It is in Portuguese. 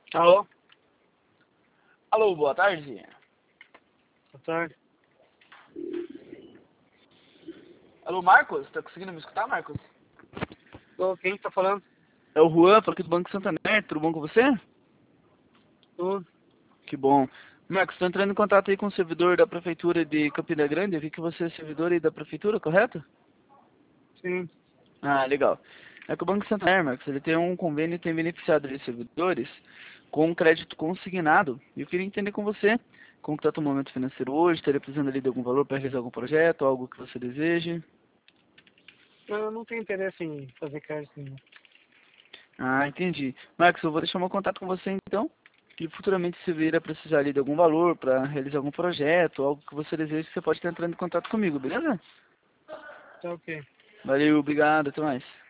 Alô? Alô, boa tarde. Boa tarde. Alô, Marcos? Tá conseguindo me escutar, Marcos? Alô, quem tá falando? É o Juan, falo aqui do Banco Santander. Tudo bom com você? Tudo. Que bom. Marcos, estou entrando em contato aí com o servidor da Prefeitura de Campina Grande. Eu vi que você é servidor aí da Prefeitura, correto? Sim. Ah, legal. É que o Banco Santander, Marcos, ele tem um convênio e tem beneficiado de servidores com um crédito consignado. E eu queria entender com você como está o momento financeiro hoje, estaria precisando ali de algum valor para realizar algum projeto, algo que você deseje. Eu não tenho interesse em fazer crédito nenhum. Ah, entendi. Marcos, eu vou deixar meu contato com você então. E futuramente se vir a precisar ali de algum valor para realizar algum projeto, algo que você deseja, você pode estar entrando em contato comigo, beleza? Tá ok. Valeu, obrigado, até mais.